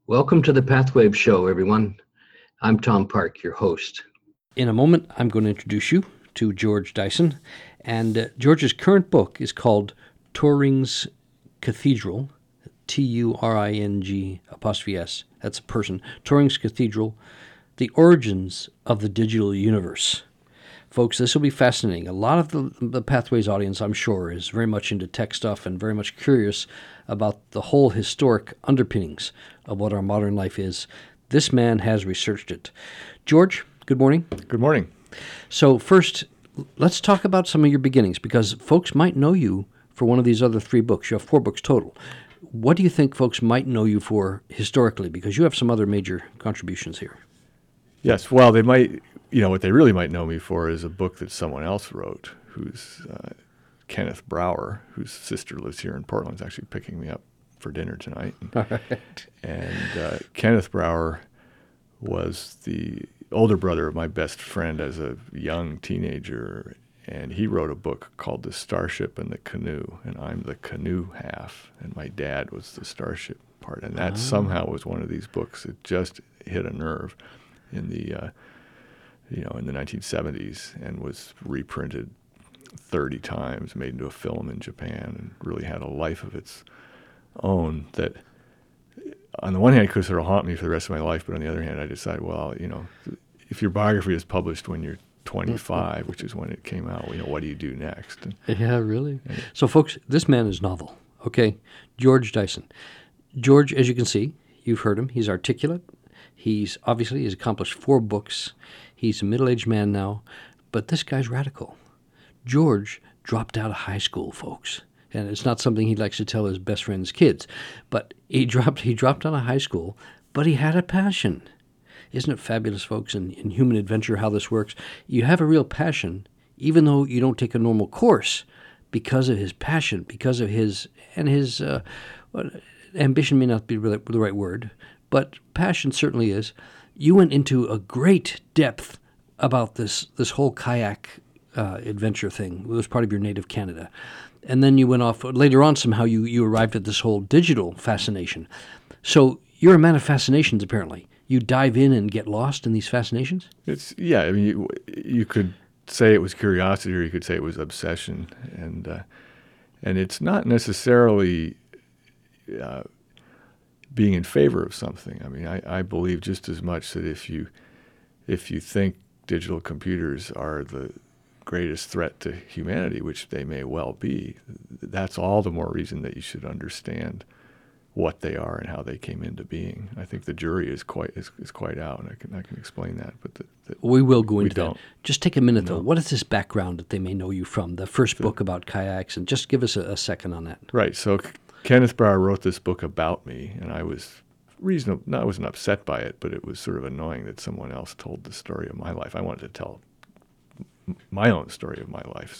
Welcome to the Pathwave Show, everyone. I'm Tom Park, your host. In a moment, I'm going to introduce you to George Dyson. And George's current book is called Turing's Cathedral, Turing''S. That's a person. Turing's Cathedral, The Origins of the Digital Universe. Folks, this will be fascinating. A lot of the Pathways audience, I'm sure, is very much into tech stuff and very much curious about the whole historic underpinnings of what our modern life is. This man has researched it. George, good morning. Good morning. So first, let's talk about some of your beginnings, because folks might know you for one of these other 3 books. You have 4 books total. What do you think folks might know you for historically? Because you have some other major contributions here. Yes, well, they might, what they really might know me for is a book that someone else wrote, who's Kenneth Brower, whose sister lives here in Portland, is actually picking me up for dinner tonight. All right. And Kenneth Brower was the older brother of my best friend as a young teenager, and he wrote a book called The Starship and the Canoe, and I'm the canoe half, and my dad was the starship part, and that somehow was one of these books that just hit a nerve in the in the 1970s and was reprinted 30 times, made into a film in Japan, and really had a life of its own that on the one hand could sort of haunt me for the rest of my life, but on the other hand I decided, well, if your biography is published when you're 25, which is when it came out, what do you do next? Yeah, really? So folks, this man is novel, okay? George Dyson. George, as you can see, you've heard him, he's articulate. He's accomplished 4 books. He's a middle-aged man now, but this guy's radical. George dropped out of high school, folks, and it's not something he likes to tell his best friend's kids. But he dropped out of high school, but he had a passion. Isn't it fabulous, folks, in human adventure how this works? You have a real passion, even though you don't take a normal course, because of his passion, because of his ambition may not be the right word, but passion certainly is. You went into a great depth about this whole kayak adventure thing. It was part of your native Canada. And then you went off, later on somehow you arrived at this whole digital fascination. So you're a man of fascinations, apparently. You dive in and get lost in these fascinations? You could say it was curiosity, or you could say it was obsession. And it's not necessarily being in favor of something. I believe just as much that if you think digital computers are the greatest threat to humanity, which they may well be, that's all the more reason that you should understand what they are and how they came into being. I think the jury is quite out, and I can explain that. But we will go into that. Just take a minute, No. though. What is this background that they may know you from? The first book about kayaks, and just give us a second on that. Right. So Kenneth Brower wrote this book about me, and I was I wasn't upset by it, but it was sort of annoying that someone else told the story of my life. I wanted to tell my own story of my life.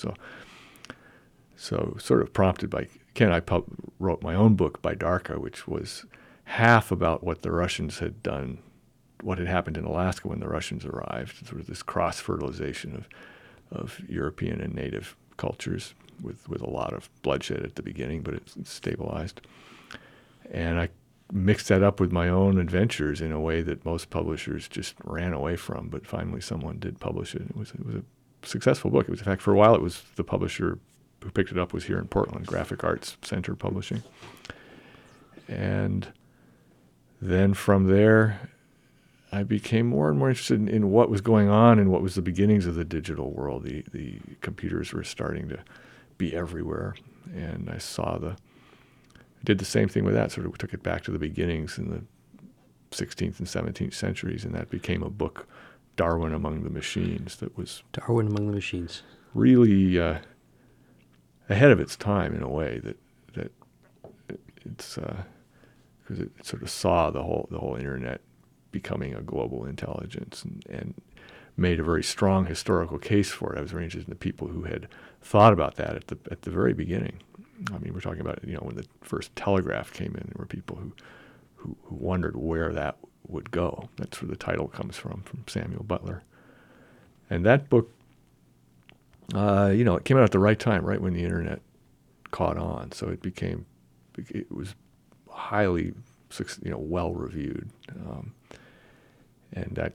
So sort of prompted by Ken, I wrote my own book, Bidarka, which was half about what the Russians had done, what had happened in Alaska when the Russians arrived, sort of this cross-fertilization of European and native cultures with a lot of bloodshed at the beginning, but it's stabilized. And I mixed that up with my own adventures in a way that most publishers just ran away from, but finally someone did publish it. It was a successful book. It was, in fact, for a while it was the publisher who picked it up was here in Portland, Graphic Arts Center Publishing. And then from there, I became more and more interested in what was going on and what was the beginnings of the digital world. The computers were starting to be everywhere, and I did the same thing with that, sort of took it back to the beginnings in the 16th and 17th centuries, and that became a book, Darwin Among the Machines, that was Darwin Among the Machines. Really ahead of its time in a way that it's because it sort of saw the whole internet becoming a global intelligence and made a very strong historical case for it. I was very interested in the people who had thought about that at the very beginning. We're talking about when the first telegraph came in, there were people who wondered where that would go. That's where the title comes from Samuel Butler. And that book, it came out at the right time, right when the internet caught on. So it was highly well reviewed, and that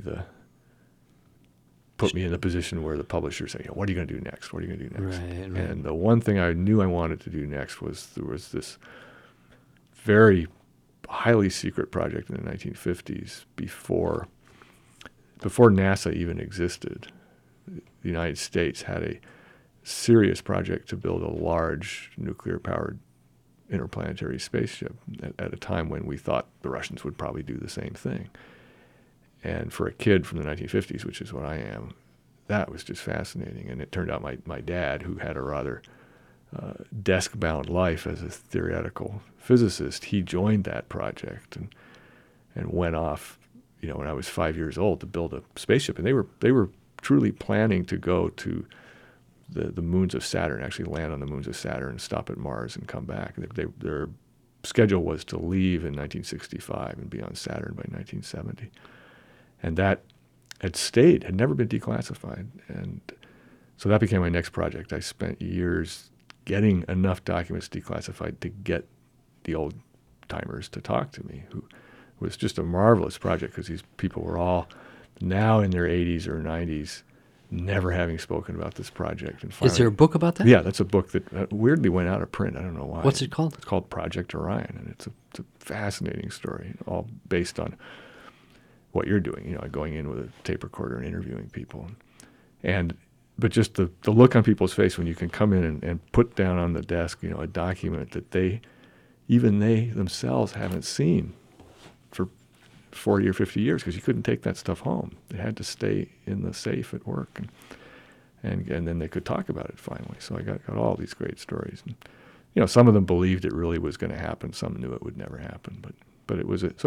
put me in the position where the publishers say, what are you going to do next? What are you going to do next? Right. And the one thing I knew I wanted to do next was there was this very highly secret project in the 1950s before NASA even existed. The United States had a serious project to build a large nuclear-powered interplanetary spaceship at a time when we thought the Russians would probably do the same thing. And for a kid from the 1950s, which is what I am, that was just fascinating. And it turned out my dad, who had a rather desk-bound life as a theoretical physicist, he joined that project and went off, when I was 5 years old to build a spaceship. And they were truly planning to go to the moons of Saturn, actually land on the moons of Saturn, stop at Mars, and come back. Their schedule was to leave in 1965 and be on Saturn by 1970. And that had never been declassified. And so that became my next project. I spent years getting enough documents declassified to get the old timers to talk to me, who was just a marvelous project because these people were all now in their 80s or 90s, never having spoken about this project. And finally, is there a book about that? Yeah, that's a book that weirdly went out of print. I don't know why. What's it called? It's called Project Orion, and it's a fascinating story, all based on what you're doing, going in with a tape recorder and interviewing people. But just the look on people's face when you can come in and put down on the desk, a document that even they themselves haven't seen for 40 or 50 years, because you couldn't take that stuff home. It had to stay in the safe at work, and then they could talk about it finally. So I got all these great stories. And, some of them believed it really was going to happen. Some knew it would never happen. But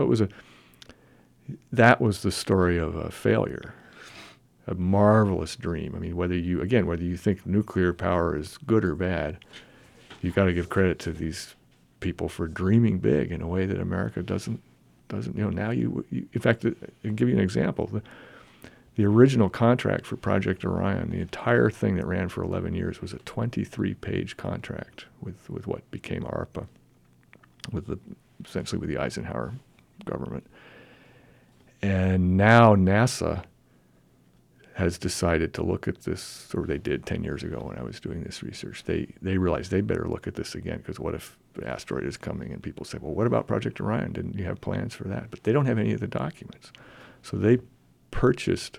that was the story of a failure, a marvelous dream. I mean, whether you think nuclear power is good or bad, you've got to give credit to these people for dreaming big in a way that America doesn't. Now in fact, I'll give you an example. The original contract for Project Orion, the entire thing that ran for 11 years, was a 23-page contract with what became ARPA, essentially with the Eisenhower government. And now NASA has decided to look at this, or they did 10 years ago when I was doing this research. They realized they better look at this again, because what if the asteroid is coming and people say, well, what about Project Orion? Didn't you have plans for that? But they don't have any of the documents. So they purchased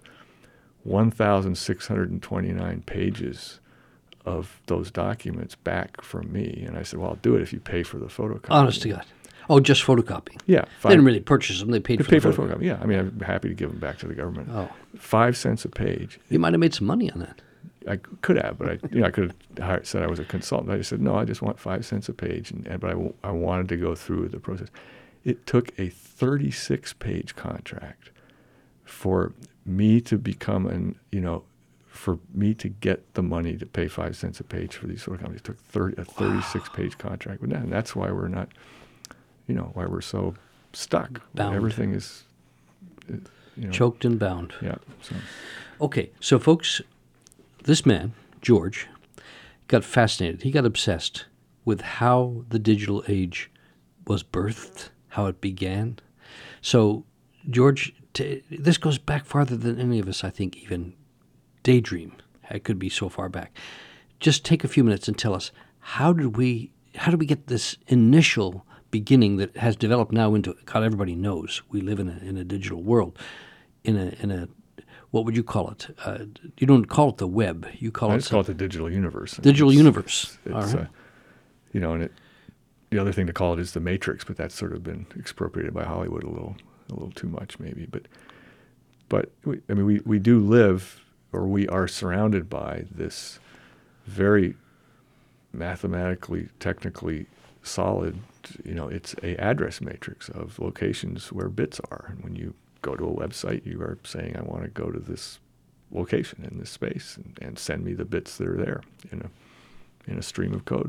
1,629 pages of those documents back from me. And I said, well, I'll do it if you pay for the photocopy. Honest to God. Oh, just photocopying. Yeah. They didn't really purchase them. They paid for the photocopy. Yeah. I mean, I'm happy to give them back to the government. Oh. 5 cents a page. You might have made some money on that. I could have, but I could have said I was a consultant. I just said, no, I just want 5 cents a page. But I wanted to go through the process. It took a 36-page contract for me to become for me to get the money to pay 5 cents a page for these photocopies. It took a 36-page contract with that. And that's why we're not, why we're so stuck. Bound. Everything is, choked and bound. Yeah. So. Okay, so folks, this man, George, got fascinated. He got obsessed with how the digital age was birthed, how it began. So, George, this goes back farther than any of us, I think, even daydream. It could be so far back. Just take a few minutes and tell us, how did we get this initial beginning that has developed now into, God, everybody knows we live in a digital world, in a what would you call it? You don't call it the web. You call I it. just call it the digital universe. Digital universe. It's, all right. And the other thing to call it is the Matrix, but that's sort of been expropriated by Hollywood a little too much, maybe. But we do live, or we are surrounded by this very mathematically, technically solid. It's a address matrix of locations where bits are, and when you go to a website, you are saying, I want to go to this location in this space and send me the bits that are there in a stream of code.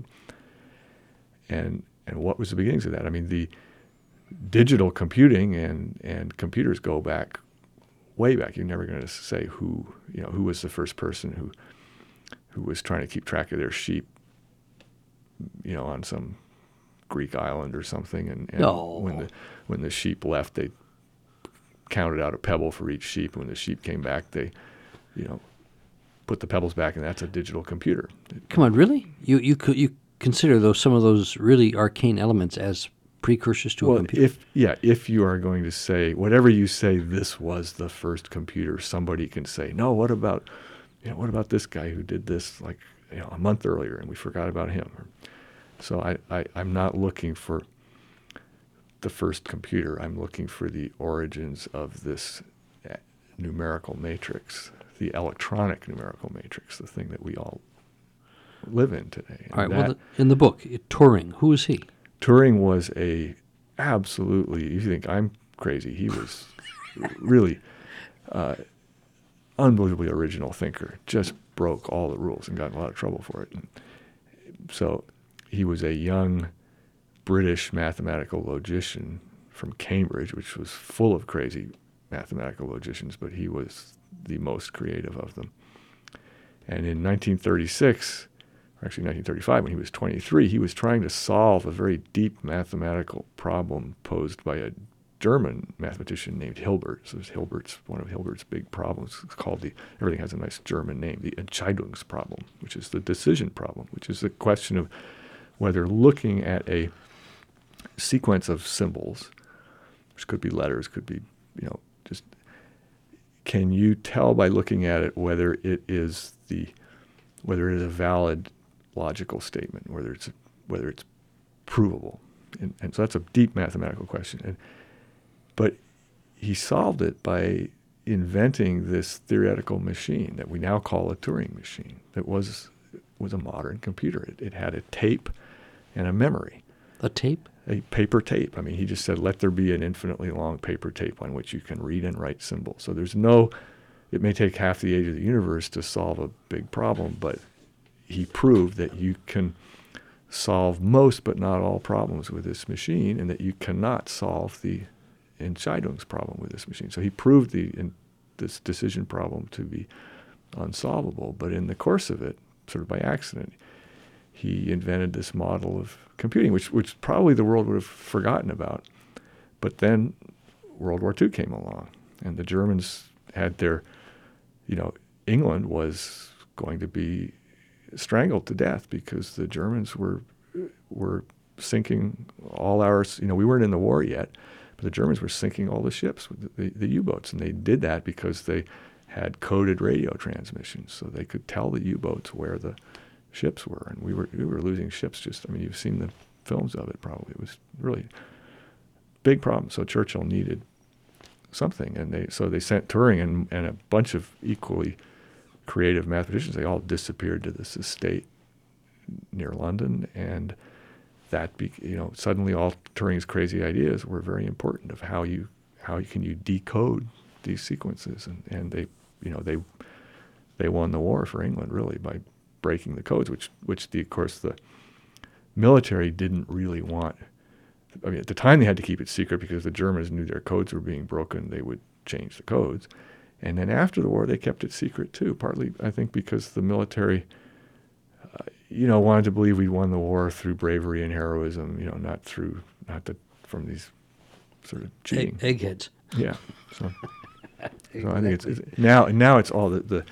And what was the beginnings of that? I mean, the digital computing and computers go back, way back. You're never going to say who was the first person who was trying to keep track of their sheep, on some Greek island or something, and No. when the sheep left, they counted out a pebble for each sheep. And when the sheep came back, they, put the pebbles back, and that's a digital computer. Come on, really? You consider some of those really arcane elements as precursors to a computer? If you are going to say whatever you say, this was the first computer, somebody can say, no, what about this guy who did this like a month earlier and we forgot about him. So I'm not looking for the first computer. I'm looking for the origins of this numerical matrix, the electronic numerical matrix, the thing that we all live in today. All right. In the book, Turing, who is he? Turing was absolutely, if you think I'm crazy, he was really unbelievably original thinker, just broke all the rules and got in a lot of trouble for it. And so he was a young British mathematical logician from Cambridge, which was full of crazy mathematical logicians, but he was the most creative of them. And in 1936, actually 1935, when he was 23, he was trying to solve a very deep mathematical problem posed by a German mathematician named Hilbert. So one of Hilbert's big problems. It's called everything has a nice German name, the Entscheidungsproblem, which is the decision problem, which is the question of whether looking at a sequence of symbols, which could be letters, could be, just, can you tell by looking at it whether it is a valid logical statement, whether it's provable, and so that's a deep mathematical question. But he solved it by inventing this theoretical machine that we now call a Turing machine. That was a modern computer. It had a tape and a memory. A tape? A paper tape. I mean, he just said, let there be an infinitely long paper tape on which you can read and write symbols. So it may take half the age of the universe to solve a big problem, but he proved that you can solve most but not all problems with this machine, and that you cannot solve the Entscheidungsproblem with this machine. So he proved this decision problem to be unsolvable, but in the course of it, sort of by accident, he invented this model of computing, which probably the world would have forgotten about. But then World War II came along, and the Germans had England was going to be strangled to death because the Germans were sinking all ours. We weren't in the war yet, but the Germans were sinking all the ships with the U-boats, and they did that because they had coded radio transmissions, so they could tell the U-boats where the ships were, and we were losing ships. You've seen the films of it probably. It was really big problem. So Churchill needed something, and they sent Turing and a bunch of equally creative mathematicians. They all disappeared to this estate near London, and that suddenly all Turing's crazy ideas were very important of how can you decode these sequences, and they won the war for England really by breaking the codes, which of course the military didn't really want. I mean, at the time they had to keep it secret because the Germans knew their codes were being broken. They would change the codes. And then after the war, they kept it secret too, partly, I think, because the military, wanted to believe we won the war through bravery and heroism, not from these sort of cheating. Eggheads. Yeah. So I think it's now it's all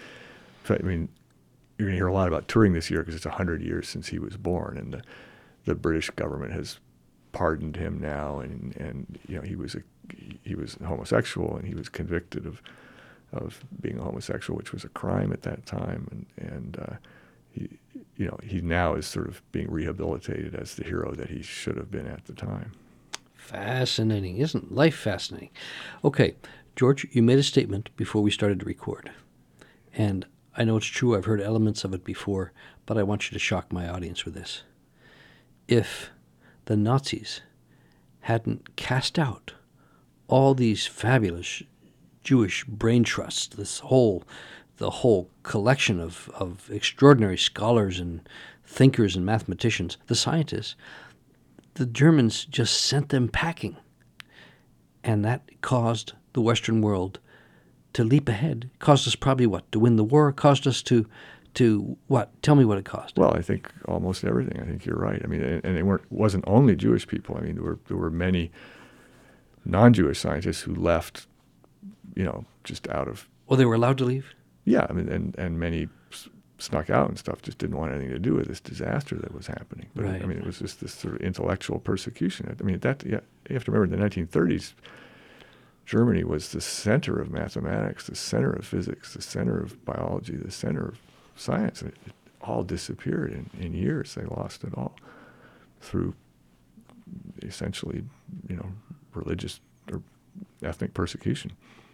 you're going to hear a lot about Turing this year because it's 100 years since he was born, and the British government has pardoned him now, and he was homosexual, and he was convicted of being a homosexual, which was a crime at that time, and he now is sort of being rehabilitated as the hero that he should have been at the time. Fascinating. Isn't life fascinating? Okay, George, you made a statement before we started to record, and I know it's true. I've heard elements of it before, but I want you to shock my audience with this. If the Nazis hadn't cast out all these fabulous Jewish brain trusts, the whole collection of extraordinary scholars and thinkers and mathematicians, the scientists, the Germans just sent them packing. And that caused the Western world to leap ahead, caused us probably to win the war, caused us to to what? Tell me what it cost. Well, I think almost everything. I think you're right. I mean, and it wasn't only Jewish people. I mean, there were many non-Jewish scientists who left, just out of. Well, they were allowed to leave? Yeah, I mean, and many snuck out and stuff, just didn't want anything to do with this disaster that was happening. But Right. I mean, it was just this sort of intellectual persecution. I mean, you have to remember in the 1930s, Germany was the center of mathematics, the center of physics, the center of biology, the center of science. It all disappeared in years. They lost it all through essentially, religious or ethnic persecution.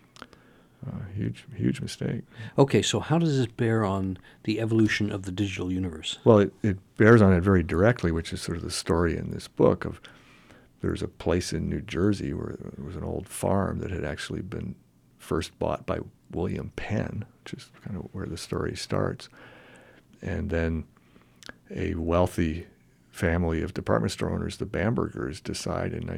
Huge mistake. Okay, so how does this bear on the evolution of the digital universe? Well, it bears on it very directly, which is sort of the story in this book of there's a place in New Jersey where there was an old farm that had actually been first bought by William Penn, which is kind of where the story starts. And then a wealthy family of department store owners, the Bambergers, decide in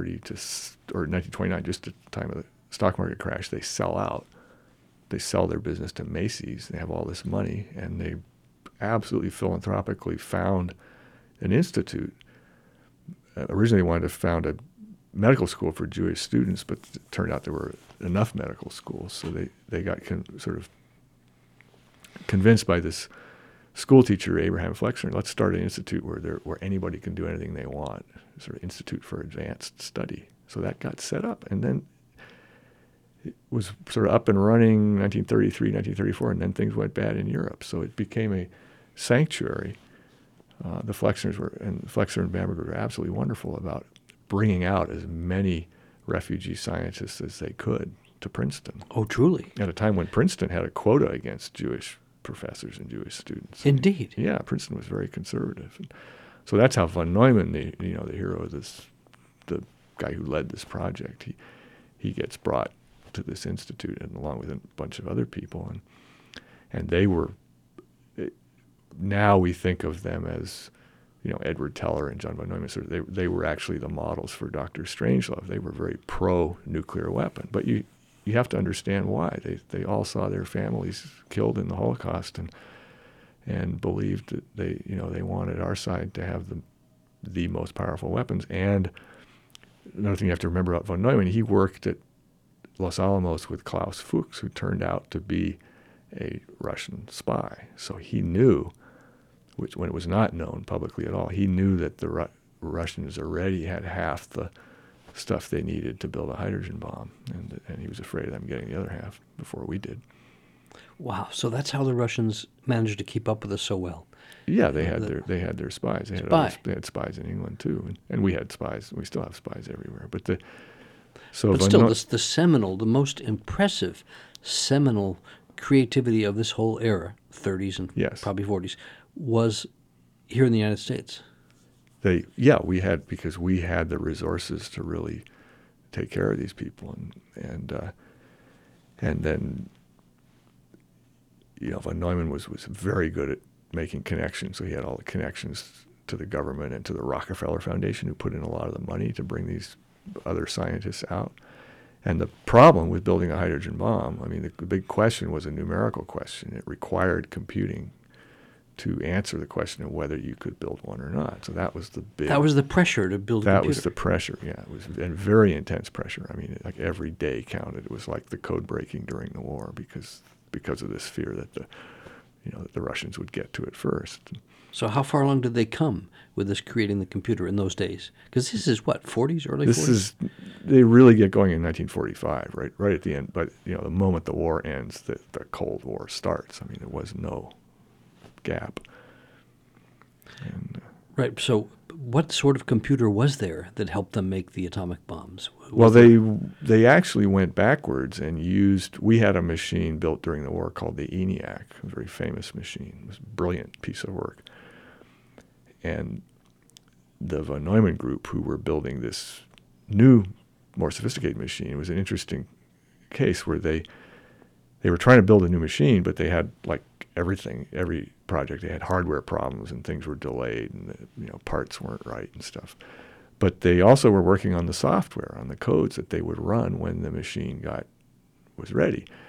1929, just at the time of the stock market crash, they sell out. They sell their business to Macy's. They have all this money, and they absolutely philanthropically found an institute. Originally wanted to found a medical school for Jewish students, but it turned out there were enough medical schools, so they got sort of convinced by this school teacher, Abraham Flexner, let's start an institute where anybody can do anything they want, sort of institute for advanced study. So that got set up, and then it was sort of up and running 1933, 1934, and then things went bad in Europe. So it became a sanctuary. The Flexner and Bamberger were absolutely wonderful about bringing out as many refugee scientists as they could to Princeton. Oh, truly? At a time when Princeton had a quota against Jewish professors and Jewish students. Indeed. Yeah, Princeton was very conservative. And so that's how von Neumann, the hero of this, the guy who led this project, he gets brought to this institute, and along with a bunch of other people, and they were. Now we think of them as, Edward Teller and John von Neumann. So they were actually the models for Dr. Strangelove. They were very pro-nuclear weapon, but you have to understand why. They all saw their families killed in the Holocaust and believed that they wanted our side to have the most powerful weapons. And another thing you have to remember about von Neumann, he worked at Los Alamos with Klaus Fuchs, who turned out to be a Russian spy. So he knew, when it was not known publicly at all, he knew that the Russians already had half the stuff they needed to build a hydrogen bomb, and he was afraid of them getting the other half before we did. Wow! So that's how the Russians managed to keep up with us so well. Yeah, they had their spies. They had spies in England too, and we had spies. We still have spies everywhere. But still, the seminal, the most impressive seminal creativity of this whole era, 30s and probably 40s, was here in the United States. We had the resources to really take care of these people, and then von Neumann was very good at making connections. So he had all the connections to the government and to the Rockefeller Foundation, who put in a lot of the money to bring these other scientists out. And the problem with building a hydrogen bomb, I mean, the big question was a numerical question. It required computing to answer the question of whether you could build one or not. So that was the big... That was the pressure to build a computer. That was the pressure, yeah. It was very intense pressure. I mean, like every day counted. It was like the code breaking during the war because of this fear that the Russians would get to it first. So how far along did they come with this creating the computer in those days? Because this is what, 40s, early 40s? They really get going in 1945, right at the end. But the moment the war ends, the Cold War starts. I mean, there was no gap. And, right. So what sort of computer was there that helped them make the atomic bombs? Well, they actually went backwards and we had a machine built during the war called the ENIAC, a very famous machine. It was a brilliant piece of work. And the von Neumann group, who were building this new, more sophisticated machine, it was an interesting case where they were trying to build a new machine, but they had like every project, they had hardware problems and things were delayed and parts weren't right and stuff. But they also were working on the software, on the codes that they would run when the machine was ready.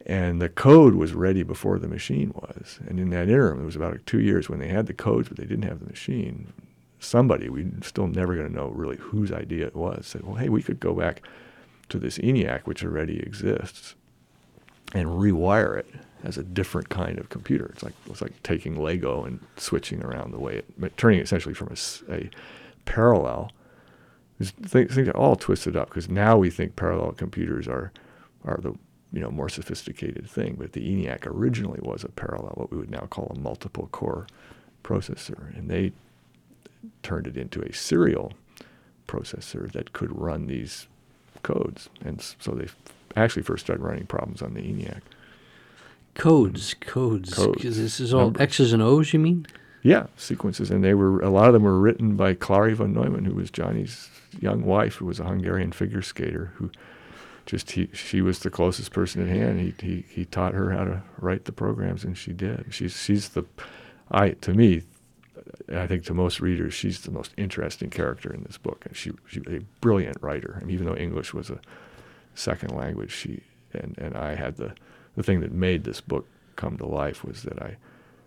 And the code was ready before the machine was. And in that interim, it was about 2 years when they had the codes, but they didn't have the machine. Somebody, we're still never going to know really whose idea it was, said, well, hey, we could go back to this ENIAC, which already exists, and rewire it as a different kind of computer. It's like taking Lego and switching around the way turning it essentially from a parallel. Things are all twisted up because now we think parallel computers are the more sophisticated thing, but the ENIAC originally was a parallel, what we would now call a multiple core processor, and they turned it into a serial processor that could run these codes, and so they actually first started running problems on the ENIAC. Codes. 'Cause this is all Numbers. X's and O's, you mean? Yeah, sequences, and a lot of them were written by Clary von Neumann, who was Johnny's young wife, who was a Hungarian figure skater, who she was the closest person at hand. He taught her how to write the programs, and she did. To me, I think to most readers, she's the most interesting character in this book, and she was a brilliant writer. I mean, even though English was a second language, she and I had the thing that made this book come to life was that I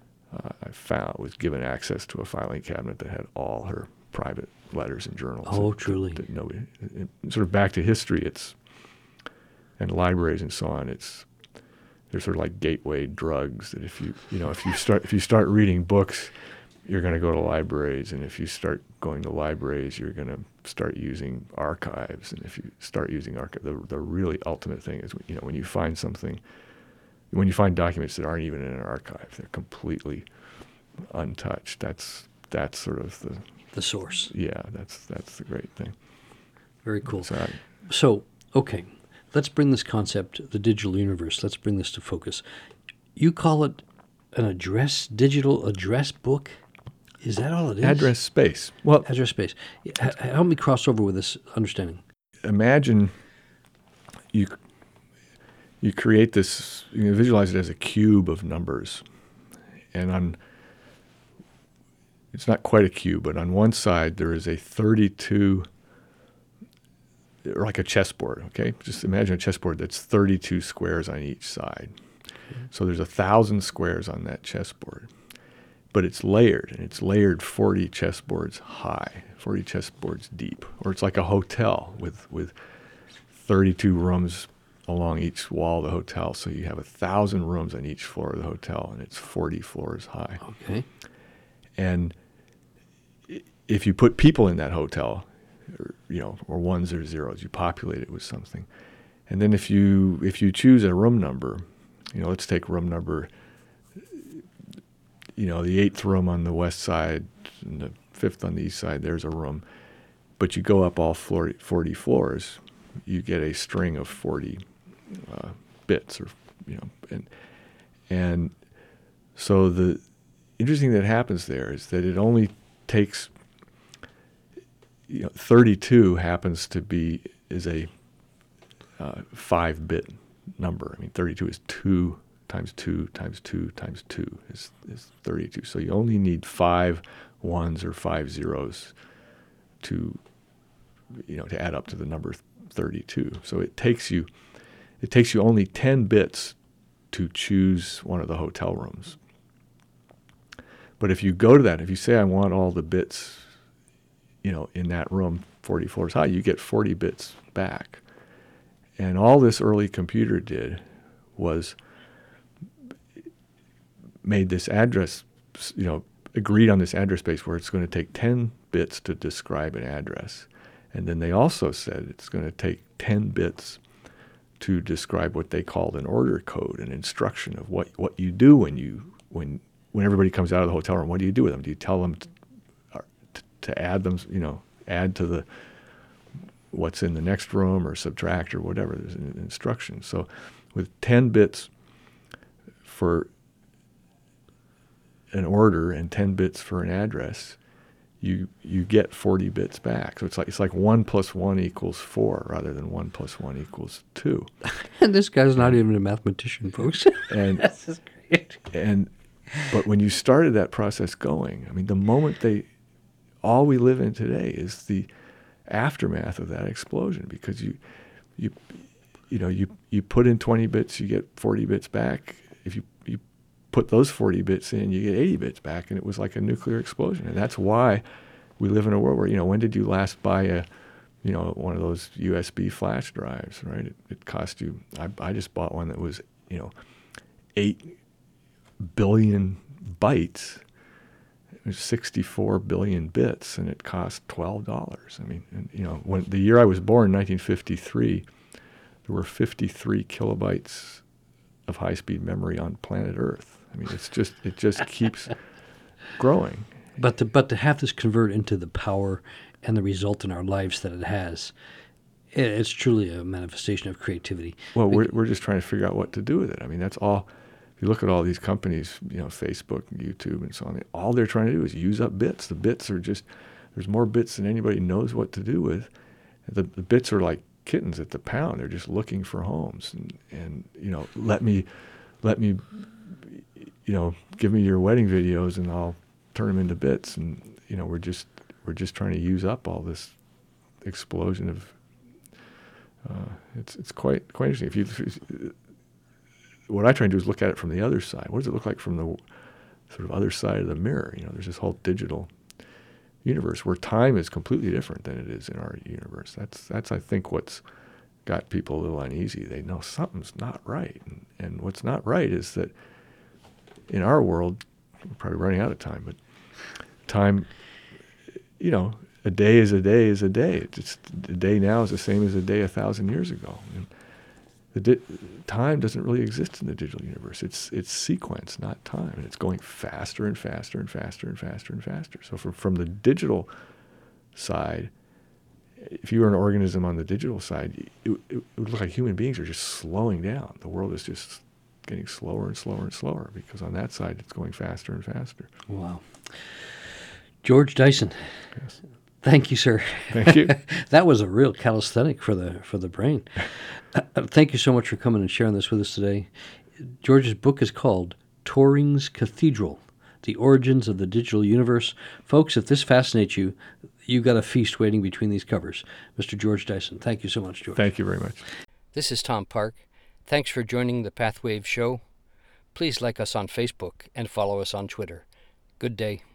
was given access to a filing cabinet that had all her private letters and journals. Oh, truly. That nobody, sort of back to history, and libraries and so on. They're sort of like gateway drugs that if you start reading books, you're going to go to libraries, and if you start going to libraries, you're going to start using archives, and if you start using the really ultimate thing is when you find something. When you find documents that aren't even in an archive, they're completely untouched. That's sort of the source. Yeah, that's the great thing. Very cool. So, okay, let's bring this concept, the digital universe, let's bring this to focus. You call it an digital address book? Is that all it is? Address space. Well, address space. Help me cross over with this understanding. Imagine you create this, you visualize it as a cube of numbers. And it's not quite a cube, but on one side there is a 32, like a chessboard, okay? Just imagine a chessboard that's 32 squares on each side. Okay. So there's 1,000 squares on that chessboard. But it's layered, and it's layered 40 chessboards high, 40 chessboards deep. Or it's like a hotel with 32 rooms along each wall of the hotel. So you have 1,000 rooms on each floor of the hotel, and it's 40 floors high. Okay. And if you put people in that hotel, or ones or zeros, you populate it with something. And then if you choose a room number, let's take room number, the 8th room on the west side and the 5th on the east side, there's a room. But you go up all 40 floors, you get a string of 40 bits, and so the interesting thing that happens there is that it only takes 32 happens to be a 5-bit number. I mean, 32 is 2 times 2 times 2 times 2 is 32. So you only need 5 ones or 5 zeros to add up to the number 32. So it takes you only 10 bits to choose one of the hotel rooms. But if you go to that, if you say I want all the bits, in that room 40 floors high, you get 40 bits back. And all this early computer did was made this address, agreed on this address space where it's going to take 10 bits to describe an address. And then they also said it's going to take 10 bits to describe what they called an order code, an instruction of what you do when everybody comes out of the hotel room. What do you do with them? Do you tell them to add them, add to what's in the next room or subtract or whatever? There's an instruction. So with 10 bits for an order and 10 bits for an address, you get 40 bits back. So it's like 1 + 1 = 4 rather than 1 + 1 = 2. And this guy's not even a mathematician, folks. And This is great. But when you started that process going, I mean, the moment all we live in today is the aftermath of that explosion, because you put in 20 bits, you get 40 bits back. If you put those 40 bits in, you get 80 bits back, and it was like a nuclear explosion. And that's why we live in a world where, when did you last buy one of those USB flash drives, right? It cost you, I just bought one that was, 8 billion bytes. It was 64 billion bits, and it cost $12. I mean, when the year I was born, 1953, there were 53 kilobytes of high-speed memory on planet Earth. I mean, it just keeps growing. But to have this convert into the power and the result in our lives that it has, it's truly a manifestation of creativity. Well, we're just trying to figure out what to do with it. I mean, that's all. If you look at all these companies, Facebook and YouTube and so on, all they're trying to do is use up bits. The bits are just, there's more bits than anybody knows what to do with. The bits are like kittens at the pound. They're just looking for homes. And let me, give me your wedding videos and I'll turn them into bits. And, we're just trying to use up all this explosion of, it's quite interesting. What I try to do is look at it from the other side. What does it look like from the sort of other side of the mirror? There's this whole digital universe where time is completely different than it is in our universe. That's I think what's got people a little uneasy. They know something's not right, and what's not right is that in our world, we're probably running out of time, but time, a day is a day is a day. A day now is the same as a day 1,000 years ago. Time doesn't really exist in the digital universe. It's sequence, not time, and it's going faster and faster and faster and faster and faster. So from the digital side, if you were an organism on the digital side, it would look like human beings are just slowing down. The world is just getting slower and slower and slower because on that side it's going faster and faster. Wow. George Dyson. Yes. Thank you, sir. Thank you. That was a real calisthenic for the brain. Thank you so much for coming and sharing this with us today. George's book is called Turing's Cathedral, The Origins of the Digital Universe. Folks, if this fascinates you, you've got a feast waiting between these covers. Mr. George Dyson, thank you so much, George. Thank you very much. This is Tom Park. Thanks for joining the Pathwave Show. Please like us on Facebook and follow us on Twitter. Good day.